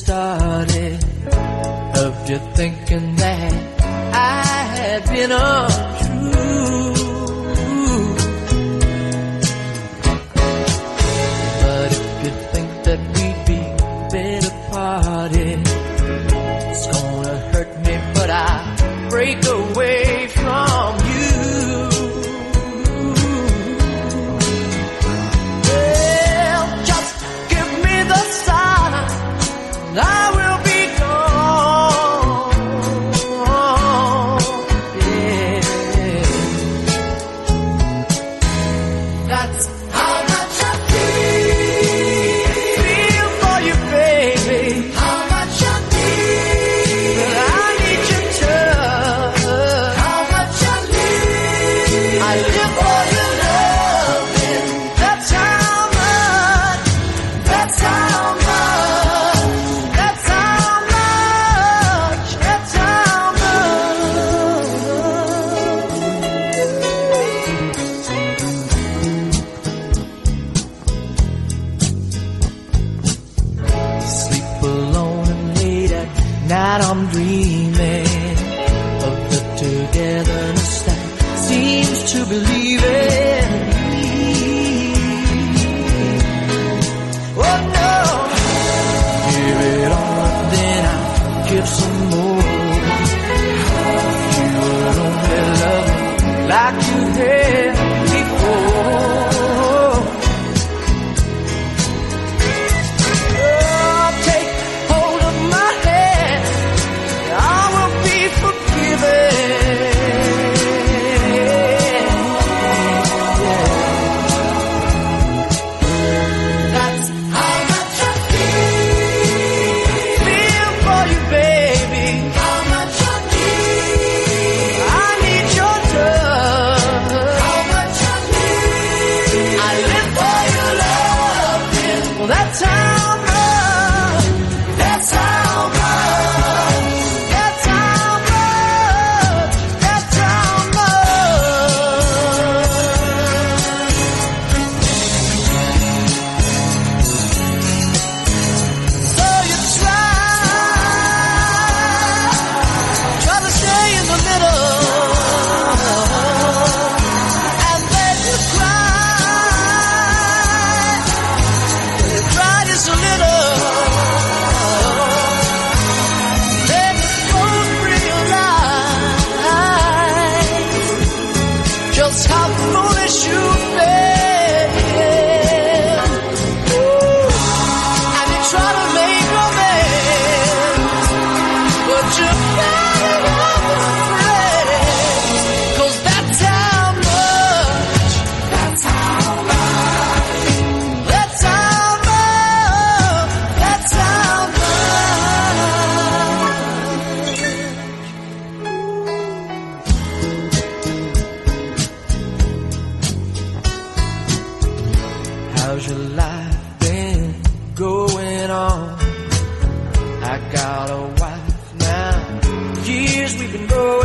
started, of you thinking that I had been untrue. But if you think that we'd be better parted, it's gonna hurt me, but I break away from you. I will be gone, yeah. That's how much I feel for you, baby. How much I need, but I need your touch. How much I need, I live for your loving. That's how much, that's how much. Night I'm dreaming of the togetherness that seems to believe in me. Oh no, give it all up, then I'll give some more. You would only love me like you had before. How's your life been going on? I got a wife now, years we've been going